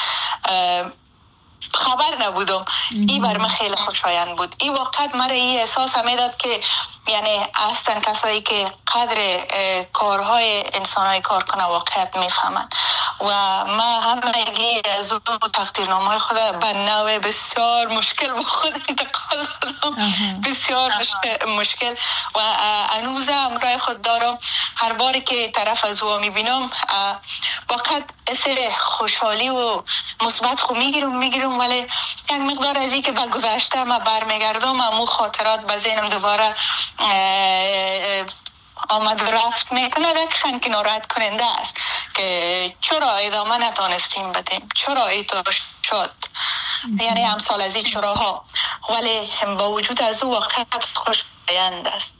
Speaker 4: خبر نبودم این بر من خیلی خوشایند بود این وقت مرا این احساس میداد که یعنی اصلا کسایی که قدر کارهای انسانهای کار کنه واقعیت میفهمن و ما همگی از اون تقدیرنامه خود به نوع بسیار مشکل با خود انتقال دادم بسیار مشکل و هنوز همراه خود دارم هر باری که طرف از او میبینم واقعا اصلا خوشحالی و مثبت خو میگیرم میگیرم ولی یک مقدار از این که به گذشته ما برمیگردم امو خاطرات به ذهنم دوباره آمد رفت میکنه دقیقاً که ناراحت کننده است که چرا ادامه نتانستیم بدیم چرا ایتو شد یعنی امثال از این چراها ولی با وجود از او واقعیت خوشایند است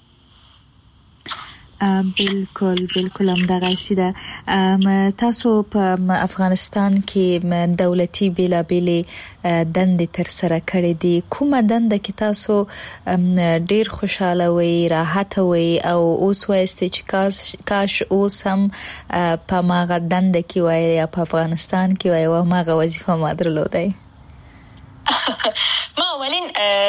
Speaker 3: بالکل بالکل هم دغه سیده تاسو په افغانستان کې دولتي بیلابېلې دندې تر سره کړې دي کومه دنده کې تاسو ډیر خوشاله وي راحت وي او اوس وایسته چې کاش کاش اوس هم په ماغه دنده کې وای یا په افغانستان کې وای او ماغه وظیفه ما درلودای
Speaker 4: ما اولین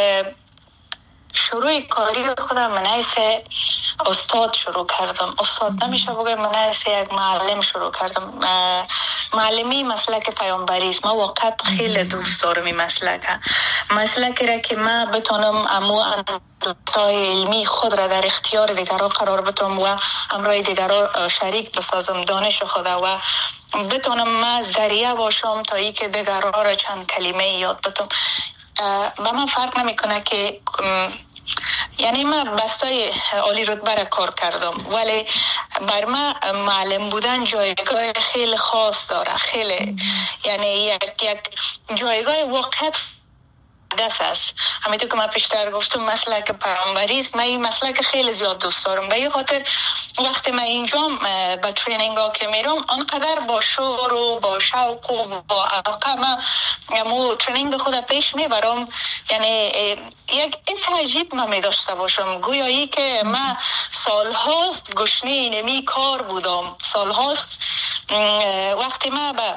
Speaker 4: شروع کاری خودم من حیث استاد شروع کردم استاد نمیشه بگم من حیث یک معلم شروع کردم معلمی مسلک پیامبری است ما واقعا خیلی دوست دارم این مسلک مسلکی را که ما بتونم امو اندوتای علمی خود را در اختیار دیگران قرار بدم و امرای دیگران شریک بسازم دانش خود و بتونم ما ذریعه باشم تا ای که دیگران را چند کلمه یاد بدم با من فرق نمیکنه که یعنی من بستای عالی رتبه را کار کردم ولی بر من معلم بودن جایگاه خیلی خاص داره خیلی یعنی یک یک جایگاه واقعیت مقدس است. همینطور که من پیشتر گفتم مسلک پیامبری است. من این مسلک خیلی زیاد دوست دارم. به این خاطر وقتی من اینجا به ترینینگ ها که میرم آنقدر با شور و با شوق و با علاقه من مو ترینینگ خود پیش میبرم. یعنی یک حس عجیب من میداشته باشم، گویایی که من سالهاست گشنه اینمی کار بودم. سالهاست وقتی من به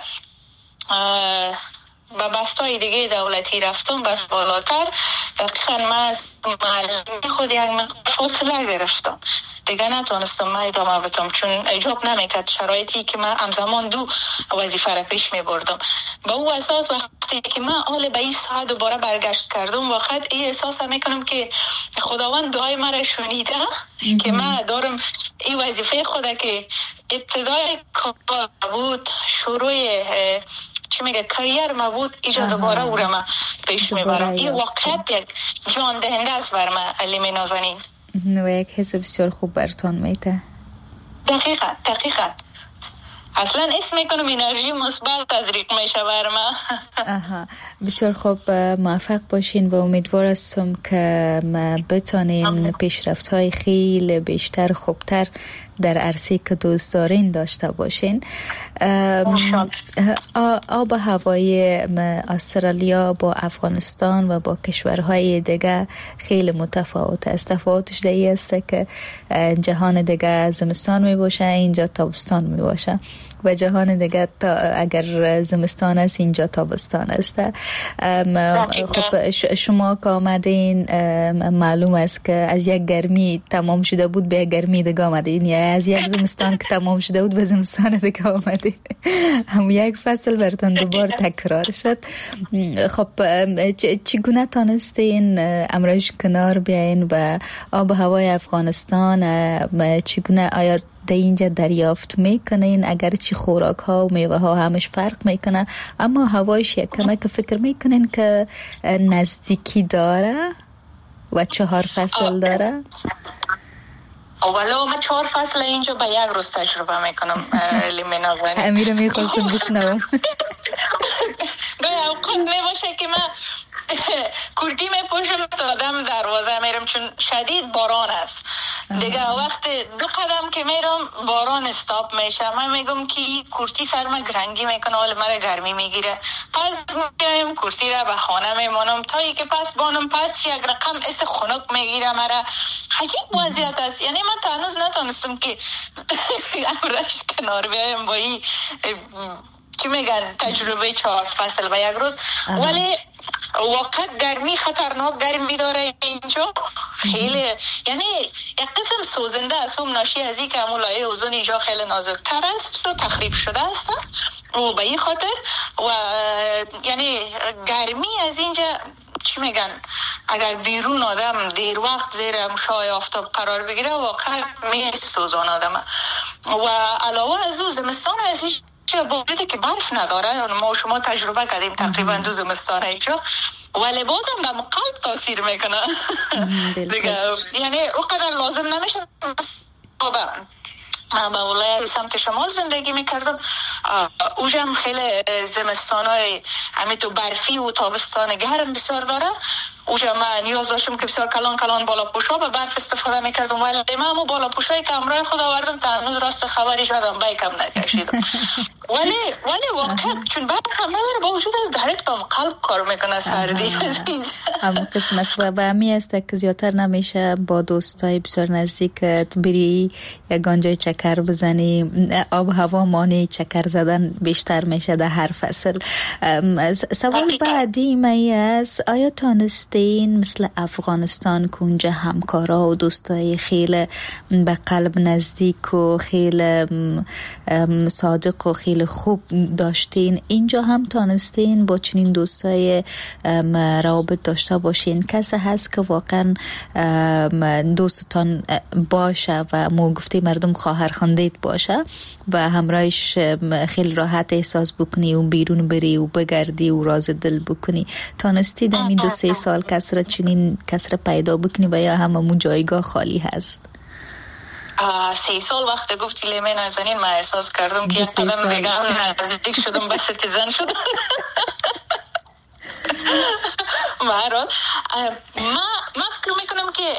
Speaker 4: به بستای دیگه دولتی رفتم، بس بالاتر، دقیقا من از معلمی خود یک فاصله گرفتم دیگه، نتونستم من ادامه بدم چون اجاب نمیکرد شرایطی که من همزمان دو وظیفه را پیش می بردم. با او اساس وقتی که من حال به این ساعت دوباره برگشت کردم، واقعا این احساس میکنم که خداوند دعای مرا شنیده که من دارم این وظیفه خود که ابتدای کار بود، شروع چی میگه کریر ما بود، ایجا دوباره او را من پیش میبرم. این واقعیت یک جان دهنده است بر من علم نازنین
Speaker 3: و یک حس بسیار خوب برتان میته.
Speaker 4: دقیقا دقیقا اصلا اسم میکنم انرژی مثبت تزریق میشه بر من.
Speaker 3: آها بسیار خوب، موفق باشین و امیدوار هستم که بتانین پیشرفت های خیلی بیشتر خوبتر در عرصه که دوست دارین داشته باشین. آب هوای استرالیا با افغانستان و با کشورهای دیگه خیلی متفاوت است. تفاوتش در این است که جهان دیگه زمستان می باشه، اینجا تابستان می باشه و جهان دیگه تا اگر زمستان است اینجا تابستان است. خب شما که آمدین معلوم است که از یک گرمی تمام شده بود به گرمی دیگه آمدین، یا از یک زمستان که تمام شده بود به زمستان دیگه آمدین. هم یک فصل براتون دوباره تکرار شد. خب چگونه تانستین امروز کنار بیاین و آب هوای افغانستان چگونه آیا در اینجا دریافت میکنین؟ اگر چی خوراک ها و میوه ها همش فرق میکنه، اما هوایش یک کمک فکر میکنین که نزدیکی داره و چهار فصل داره؟
Speaker 4: اولا من چهار فصل اینجا به یک روز تجربه میکنم. لیمنا غنی
Speaker 3: امیره میخواستم بشنوم.
Speaker 4: گاهی اوقات میباشه که من کورتی میپوشم تا آدم دروازه میرم چون شدید باران است دیگه. وقت دو قدم که میرم باران استاپ میشه، من میگم که کورتی سرم گرنگی میکنه، حال مرا گرمی میگیره، پس میگم کورتی را به خانه میمانم تا ای که پس بانم پس یک رقم اس خنک میگیره مرا. عجیب وضعیت است. یعنی من تا هنوز نتونستم که امرش کنار بیایم با این چی میگن تجربه چهار فصل به یک روز. ولی واقعا گرمی خطرناک گرمی داره اینجا خیلی، یعنی یک قسم سوزنده است. هم ناشی از این که همون لایه اوزون اینجا خیلی نازکتر است و تخریب شده است و به این خاطر و یعنی گرمی از اینجا چی میگن اگر بیرون آدم دیر وقت زیر مشعاع آفتاب قرار بگیره واقعا میسوزان آدم. و علاوه از او زمستان از این باوجود که برف نداره، ما شما تجربه کردیم تقریبا دو زمستان اینجا، ولی بازم به قلب تاثیر میکنه دیگه. یعنی اونقدر لازم نمیشه. من به ولایت سمت شمال زندگی میکردم، اونجا هم خیلی زمستان های همینطور برفی و تابستان گرم بسیار داره. اونجا من نیاز داشتم که بسیار کلان کلان بالا پوشا به برف استفاده میکردم، ولی من همون بالا پوشایی که همراه خود آوردم تا هنوز راست خبریش ازم بیکم نکشیدم. ولی ولی واقعا چون برف هم نداره با وجود از درک به قلب کار میکنه سردی.
Speaker 3: اما قسم است و همی است که زیادتر نمیشه با دوستای بسیار نزدیکت بری یگان جای چکر بزنی. آب هوا مانع چکر زدن بیشتر میشه در هر فصل. سوال بعدی می است آیا تانستین مثل افغانستان که اونجا همکارا و دوستای خیلی به قلب نزدیک و خیلی صادق و خیلی خوب داشتین، اینجا هم تانستین با چنین دوستای روابط داشته باشین؟ کسی هست که واقعا دوستتان باشه و مو گفته مردم خواهر خواندیت باشه و همراهش خیلی راحت احساس بکنی و بیرون بری و بگردی و راز دل بکنی؟ تانستی در این دو سه سال کسر چنین کسر پیدا بکنی و یا هممون جایگاه خالی هست؟
Speaker 4: سه سال وقت گفتی لیمه نازنین من احساس کردم که قدم بگم نزدیک شدم به ستیزن شدم. برات ما ما فکر میکنم که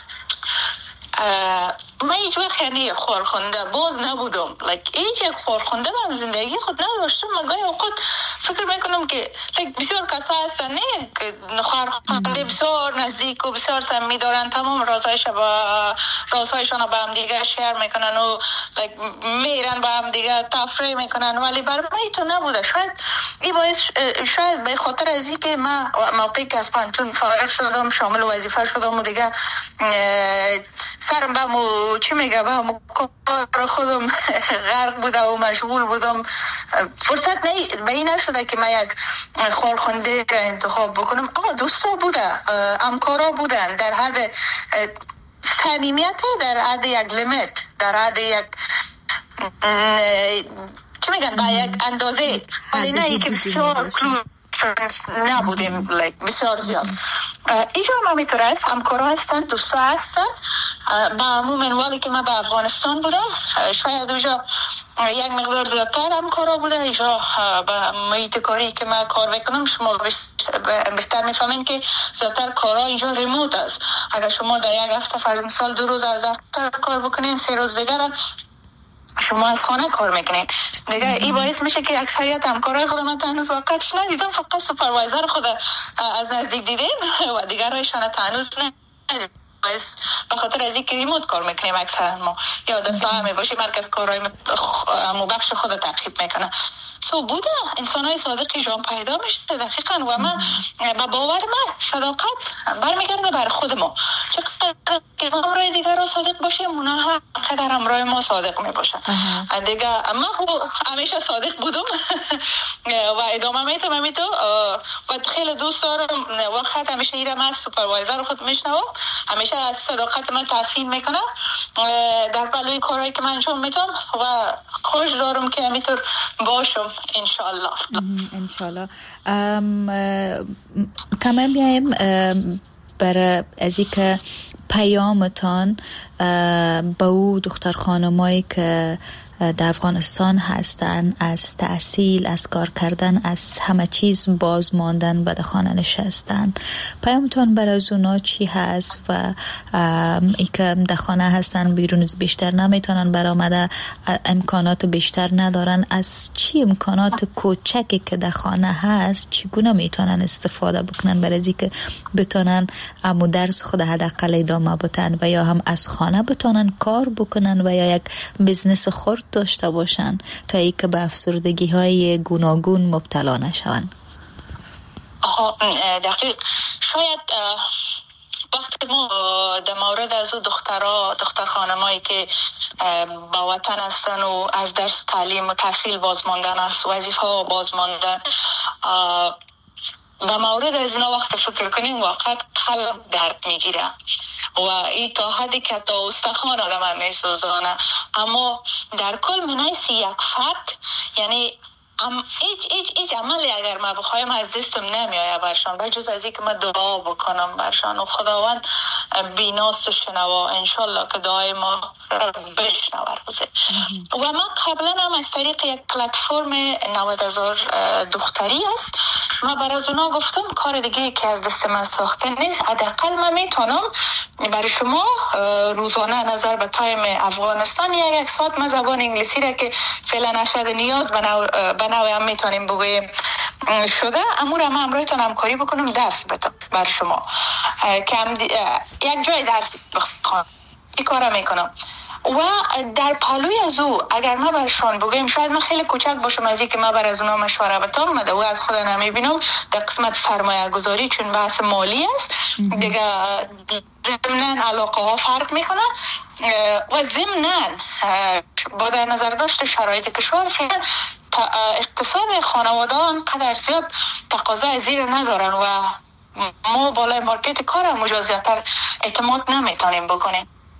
Speaker 4: من هیچ وقت یعنی خورخونده باز نبودم، like هیچ یک خورخونده من زندگی خود نداشتم. من گاهی اوقات فکر میکنم که like بسیار کسا هستن نه که خورخونده بسیار نزدیک و بسیار صمیمی دارن، تمام رازهایش با رازهایشان با هم دیگه شیر میکنن و like میرن با هم دیگه تفریح میکنن، ولی برای من تو نبوده. شاید این باعث شاید به خاطر از این که من موقعی که از پانتون فارغ شدم شامل وظیفه شدم و دیگه سرم به مو چی میگه به مو کار خودم غرق بوده و مشغول بودم، فرصت نه به این نشده که من یک خورخنده را انتخاب بکنم. آه دوستا بوده، همکارا بودن در حد صمیمیت، در حد یک لیمیت، در حد یک چی میگن با یک اندازه، ولی نه ای که بسیار کلوز نبودیم like بسیار زیاد. اینجا ما میتونه هست همکارا هستن، دوستا هستن. با عموم والی که من به افغانستان بودم شاید اونجا یک مقدار زیادتر همکارا بوده. اینجا به محیط کاری که من کار میکنم شما بهتر میفهمین که زیادتر کارا اینجا ریموت است. اگر شما در یک هفته فرض مثال دو روز از دفتر کار بکنین، سه روز دیگر شما از خانه کار میکنین دیگه. این باعث میشه که اکثریت همکارای خود من هنوز واقعش ندیدم، فقط سوپروایزر خود از نزدیک دیدیم و دیگرایشان هنوز ندیدم. باعث به خاطر از اینکه ریموت کار میکنیم اکثرا ما یا دستا همه باشیم مرکز کارهای مبخش خود تعقیب میکنه. سو بوده انسان های صادقی جان پیدا میشه دقیقا و من با باور من صداقت برمیگرده بر خود ما. چقدر که همراه دیگر را صادق باشیم اونا هم قدر همراه ما صادق میباشن دیگه. من همیشه صادق بودم و ادامه میتونم میتو و خیلی دوست دارم وقت همیشه ایرم از سوپروایزر خود میشنوم، همیشه از صداقت من تحسین میکنه در پلوی کارهایی که من انجام میتونم و خوش دارم که همینطور باشم انشالله.
Speaker 3: انشالله. کمان بیایم برای از اینکه پیامتان به او دختر خانمایی که در افغانستان هستن از تحصیل، از کار کردن، از همه چیز باز ماندن به خانه نشستن، پیامتان برای از اونا چی هست؟ و ای که در خانه هستن بیرون بیشتر نمیتونن برآمده، امکانات بیشتر ندارن، از چی امکانات کوچکی که در خانه هست چگونه میتونن استفاده بکنن برای از اینکه بتونن امو درس خود حداقل ادامه بدن و یا هم از خانه بتونن کار بکنن و یا یک بزنس خرد داشته باشن تا ای که به افسردگی های گوناگون مبتلا نشون.
Speaker 4: دقیق. شاید وقتی ما در مورد از دخترها دختر خانمایی که با وطن هستن و از درس تعلیم و تحصیل باز ماندن است، وظیفه ها باز ماندن، به مورد از اینا وقت فکر کنیم واقعا قلب درد میگیره و این تا حدی که تا استخوان آدم میسوزانه. اما در کل منایس یک فرد یعنی ام ایچ ایچ ایچ عملی اگر ما بخوایم از دستم نمیآید برشان بجز از اینکه من دعا بکنم برشان و خداوند بیناست و شنوا انشالله که دعای ما بشنوه روزه. و من قبلا هم از طریق یک پلتفرم نود هزار دختری است من برای اونا گفتم کار دیگه که از دست من ساخته نیست، حداقل من میتونم برای شما روزانه نظر به تایم افغانستان یک یک ساعت من زبان انگلیسی را که فعلا نشد نیاز به نوع هم میتونیم بگوییم شده امور هم همراهتان همکاری بکنم درس بدم بر شما که هم دی... یک جای درس بخوام این کار میکنم. و در پلوی از او اگر ما برشان بگویم شاید من خیلی کوچک باشم از این که ما بر از اونا مشوره بدم، من دو از خود نمیبینم در قسمت سرمایه گذاری چون بحث مالی است دیگه ضمناً علاقه ها فرق میکنه و ضمناً با در نظر داشت شرایط کشور فعلا اقتصاد خانواده انقدر زیاد تقاضای زیر ندارن و ما بالای مارکت کار هم مجازیتر اعتماد نمیتونیم بکنیم.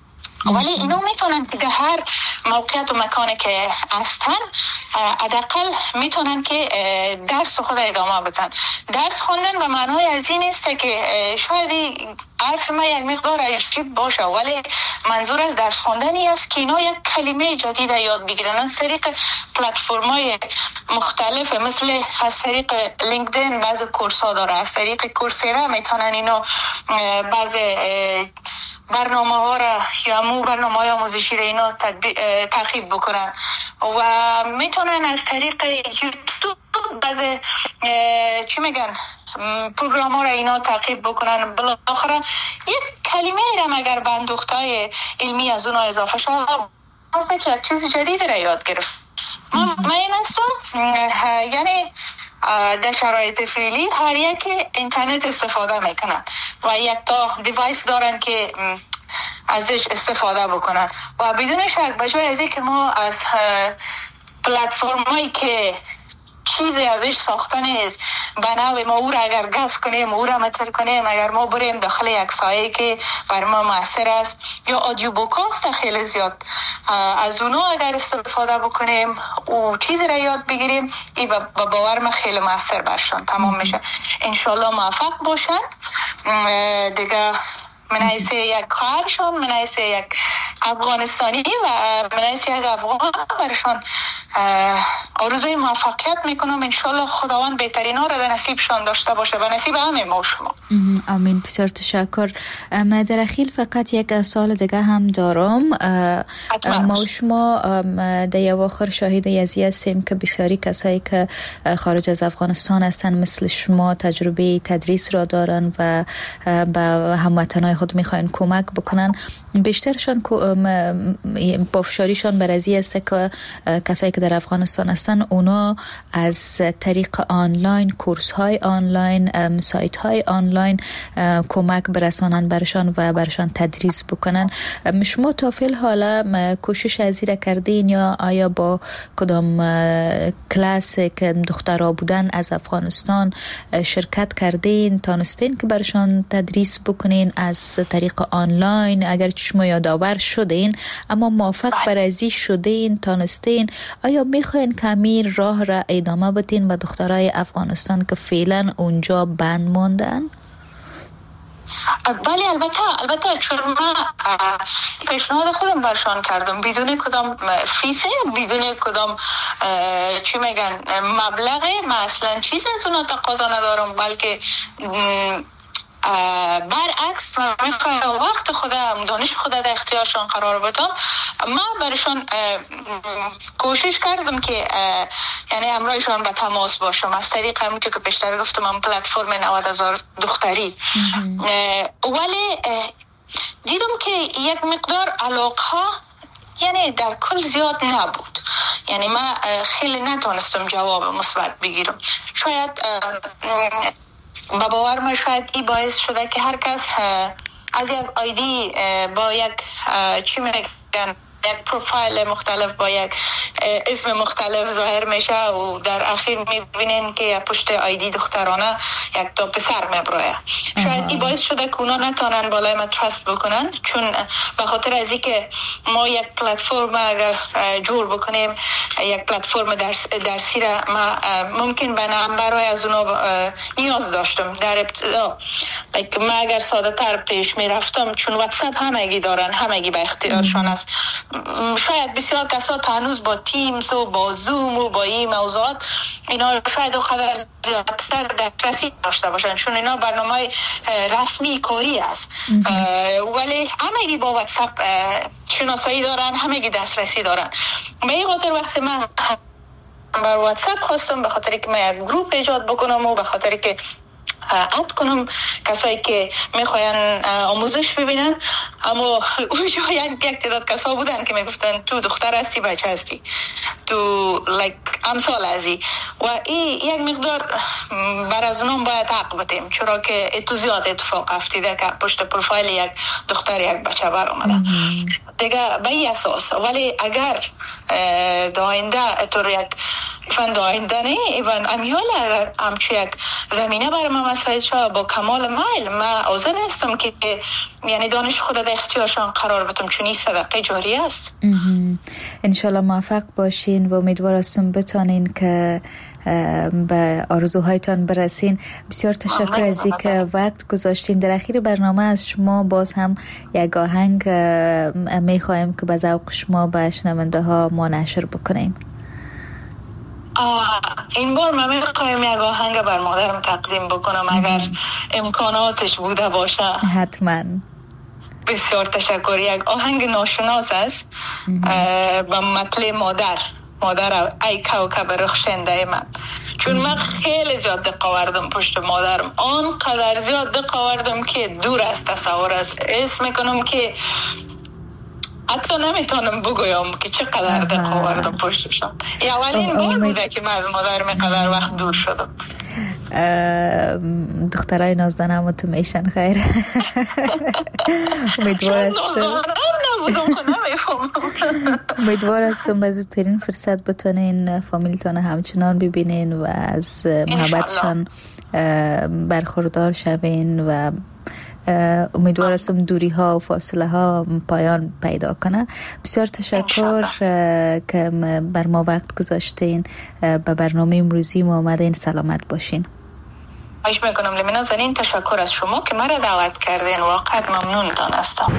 Speaker 4: ولی اینا میتونن که در هر موقعیت و مکانی که هستن حداقل میتونن که درس خود ادامه بدن. درس خوندن به معنای از این است که شاید حرف ما یک مقدار عجیب باشه، ولی منظور از درس خوندنی است که اینا یک کلمه جدید یاد بگیرن از طریق پلتفرم‌های مختلف، مثل از طریق لینکدین بعضی کورس‌ها داره، از طریق کورسرا میتونن اینا بعضی برنامه ها را یا مو برنامه های آموزشی را اینا تعقیب بکنن و میتونن از طریق یوتیوب بعضی چی میگن پروگرام ها را اینا تعقیب بکنن. بالاخره یک کلمه را اگر به اندوختای علمی از اونها اضافه شد واسه که یک چیز جدید را یاد گرفت. من این هستم یعنی در شرایط فعلی هر یک اینترنت استفاده میکنن و یک تا دیوایس دارن که ازش استفاده بکنن و بدون شک بجای از اینکه ما از پلتفرمایی که چیزی ازش ساخته نیست به نوع ما او را اگر گز کنیم او را متر کنیم، اگر ما بریم داخل یک سایه که بر ما موثر است یا آدیو بوکاست خیلی زیاد از اونو اگر استفاده بکنیم و چیزی را یاد بگیریم، این با باور ما خیلی موثر برشان تمام میشه. انشالله موفق باشن دیگه. من حیث یک خواهرشان، من حیث یک افغانستانی و من حیث یک افغان برشان آرزوی موفقیت میکنم. انشالله خداوند بهترین ها را در نصیبشان داشته باشه، به نصیب همه ما شما.
Speaker 3: آمین. بسیار تشکر. من در اخیر فقط یک سوال دیگه هم دارم. ما و شما در اواخر شاهد یزی هستیم که بسیاری کسایی که خارج از افغانستان هستن مثل شما تجربه تدریس را دارن و به هموطنای خود میخواین کمک بکنن. بیشترشان پافشاریشان بر ازی است که کسایی که در افغانستان هستن اونا از طریق آنلاین، کورس های آنلاین، سایت های آنلاین کمک برسانن برشان و برشان تدریس بکنن. شما تا فعل حالا کوشش ازی را کردین یا آیا با کدام کلاس که دخترها بودن از افغانستان شرکت کردین، تانستین که برشان تدریس بکنین از طریق آنلاین؟ اگر شما یادآور شدین اما موفق بر ازی شدین، تانستین، آیا میخواین کمی راه را ادامه بدین به دخترای افغانستان که فعلا اونجا بند ماندن؟
Speaker 4: بله البته البته چون ما پیشنهاد خودم برشان کردم بدون کدام فیسه، بدون کدام چی میگن مبلغی، من اصلا چیز از اونا تقاضا ندارم، بلکه برعکس من میخوایم وقت خودم، دانش خودم در اختیارشان قرار بدم. من برشان کوشش کردم که یعنی امرایشان به تماس باشم از طریق همون که پیشتر گفتم من پلتفرم نود هزار دختری. ولی دیدم که یک مقدار علاقه یعنی در کل زیاد نبود، یعنی من خیلی نتونستم جواب مثبت بگیرم. شاید با باور ما شاید این باعث شده که هر کس از یک آیدی با یک چی میگن یک پروفایل مختلف با یک اسم مختلف ظاهر میشه و در اخیر میبینیم که پشت آیدی دخترانه یک تا پسر میبره. شاید این باعث شده که اونا نتونن بالای ما ترست بکنن، چون به خاطر از اینکه ما یک پلتفرم اگر جور بکنیم، یک پلتفرم درس درسی را ما ممکن به نمبرهای از اونا نیاز داشتم در ابتدا. ما اگر ساده تر پیش میرفتم، چون واتساپ همگی دارن، همگی به اختیارشان است. شاید بسیار کسا تا هنوز با تیمز و با زوم و با این موضوعات اینا شاید اونقدر زیادتر دسترسی داشته باشن، چون اینا برنامه رسمی کاری است. ولی همگی با واتساپ شناسایی دارن، همگی دسترسی دارن. به این خاطر وقتی من بر واتساپ خواستم به خاطر که من یک گروپ ایجاد بکنم و به خاطر که اد کنم کسایی که میخواین آموزش ببینن، اما اونجا یک یک تعداد کسا بودن که میگفتن تو دختر هستی، بچه هستی، تو لایک امثال ازی و این یک مقدار بر از اونم باید حق بدیم، چرا که اتو زیاد اتفاق افتیده که پشت پروفایل یک دختر یک بچه بر آمده دیگه به این اساس. ولی اگر داینده اتور یک ایوان داینده نه ایوان امیال اگر همچه یک زمینه برای ما مساعد شد با کمال مایل، من حاضر هستم که یعنی دانش خود در اختیارشان قرار بدم، چون این صدقه جاری است.
Speaker 3: انشالله موفق باشین و امیدوار هستم بتانین که به آرزوهایتان برسین. بسیار تشکر از اینکه وقت گذاشتین. در اخیر برنامه از شما باز هم یک آهنگ میخوایم که به ذوق شما به شنونده ها ما نشر بکنیم.
Speaker 4: آه این بار من میخوایم یک آهنگ بر مادرم تقدیم بکنم اگر امکاناتش بوده باشه.
Speaker 3: حتما.
Speaker 4: بسیار تشکر. یک آهنگ ناشناس است با مطلع مادر مادر ای کوکب رخشنده من، چون من خیلی زیاد دق آوردم پشت مادرم، آنقدر زیاد دق آوردم که دور از تصور است. اسم میکنم که حتی نمیتونم بگویم که چقدر دق آوردم پشتشم. اولین بار بوده که من از مادرم اینقدر وقت دور شدم.
Speaker 3: دخترای نازدانم تو میشن خیر. امیدوار هستم امیدوار هستم از زودترین فرصت بتونین فامیلتان همچنان ببینین و از محبتشان برخوردار شوین و امیدوار هستم دوری ها و فاصله ها پایان پیدا کنه. بسیار تشکر که بر ما وقت گذاشتین. به برنامه امروزی ما آمدین. سلامت باشین.
Speaker 4: خواهش میکنم لیمنا زنین. تشکر از شما که مرا دعوت کردین، واقعا ممنونتان هستم.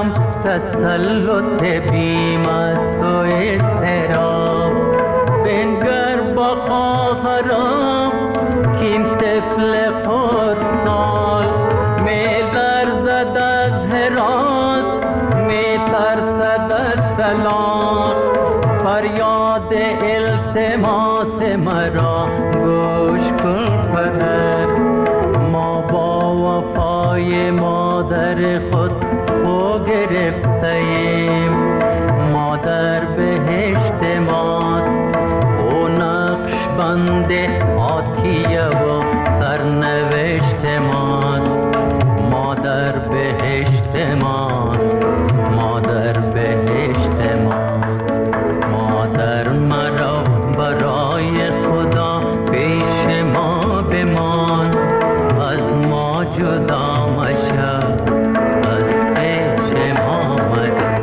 Speaker 6: تسلط بیم است و اضطراب، به فریاد التماس مرا گوش کن پدر. ما با وفای مادر خود خو گرفتیم، مادر بهشت ماست، او نقش بند آتیه و سرنوشت ماست. مادر بهشت ماست، مادر بهشت ماست. مادر مرا برای خدا پیش ما بمان، از ما جدا مشو، از پیش ما مرا.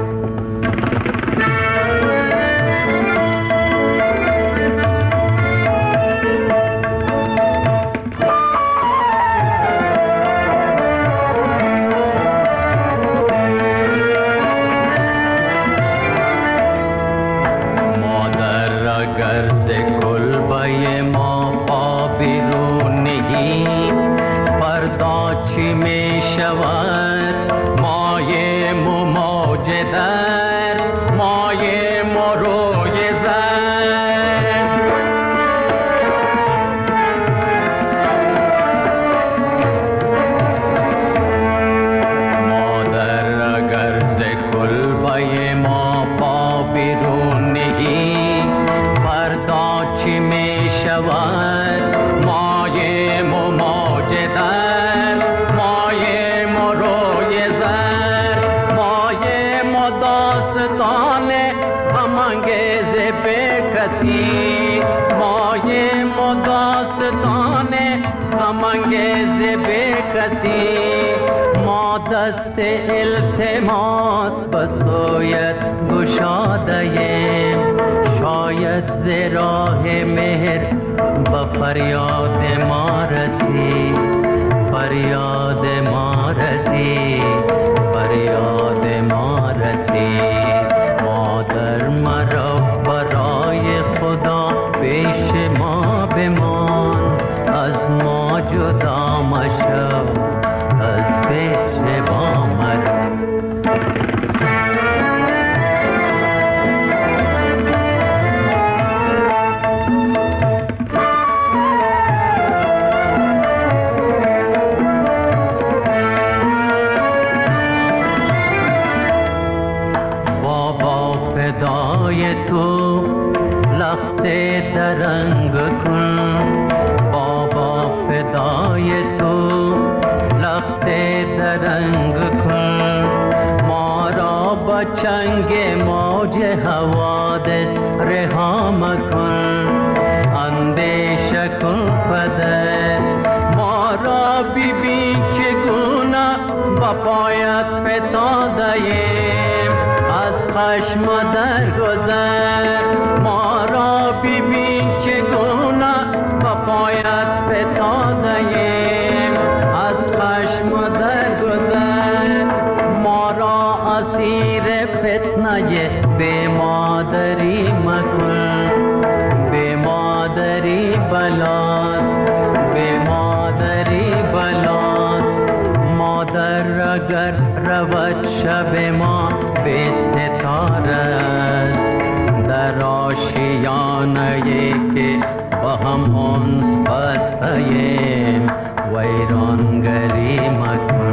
Speaker 6: ما دست التماس بسویت گشاده‌ایم، شاید ز راه مهر با فریاد ما رسی، فریاد ما رسی، فریاد ما رسی. مادر مرا برای خدا پیش ما بمان، از ما جدا مشو، از پیش ما مرا. بابا فدای تو لخت درنگ کن، بابا فدای تو لخت درنگ کن. ما را با چنگ موج حوادث رها مکن، اندیشه کن پدر. ما را ببین چگونه با پایت فتاده‌ایم، از خشم درگذر. ما را ببین چگونه با پایت فتاده‌ایم، از خشم درگذر. ما را اسیر فتنه بی مادری مکن، بی مادری بلاست، بی مادری بلاست. مادر اگر رود شب ما به ستاره است، در آشیانه که با هم انس بسته‌ایم، ویرانگری مکن.